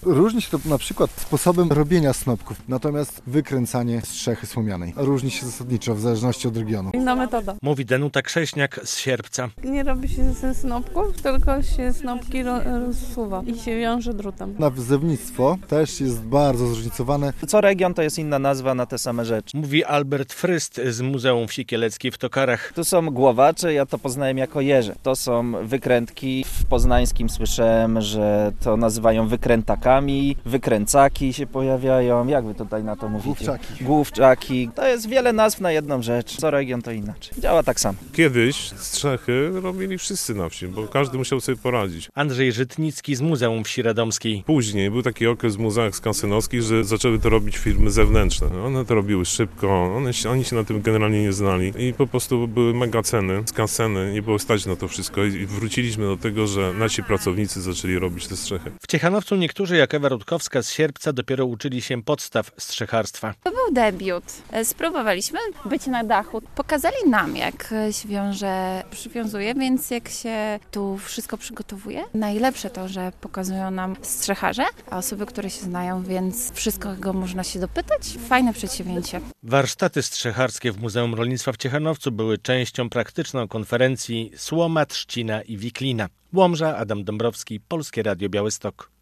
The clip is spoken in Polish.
Różni się to na przykład sposobem robienia snopków, natomiast wykręcanie strzechy słomianej różni się zasadniczo w zależności od regionu. Inna metoda. Mówi Danuta Krześniak z Sierpca. Nie robi się ze snopków, tylko się snopki rozsuwa i się wiąże drutem. Nawozownictwo też jest bardzo zróżnicowane. Co region to jest inna nazwa na te same rzeczy. Mówi Albert Fryst z Muzeum Wsi Kieleckiej w Tokarach. Tu są głowacze, ja to poznałem jako jeże. To są wykrętki. W poznańskim słyszałem, że to nazywają wykrętakami, wykręcaki się pojawiają. Jak wy tutaj na to mówicie? Główczaki. To jest wiele nazw na jedną rzecz. Co region to inaczej. Działa tak samo. Kiedyś strzechy robili wszyscy na wsi, bo każdy musiał sobie poradzić. Andrzej Żytnicki z Muzeum Wsi Radomskiej. Później był taki okres w muzeach skansenowskich, że zaczęły to robić firmy zewnętrzne. One to robiły szybko, oni się na tym generalnie nie znali i po prostu były mega ceny, skanseny, nie było stać na to wszystko i wróciliśmy do tego, że nasi pracownicy zaczęli robić te strzechy. W Ciechanowcu niektórzy, jak Ewa Rutkowska z Sierpca, dopiero uczyli się podstaw strzecharstwa. To był debiut. Spróbowaliśmy być na dachu. Pokazali nam, jak się wiąże, przywiązuje, więc jak się tu wszystko przygotowuje. Najlepsze to, że pokazują nam strzecharze, a osoby, które się znają, więc wszystkiego można się dopytać. Fajne przedsięwzięcie. Warsztaty strzecharskie w Muzeum Rolnictwa w Ciechanowcu były częścią praktyczną konferencji Słoma, Trzcina i Wiklina. Łomża, Adam Dąbrowski, Polskie Radio Białystok.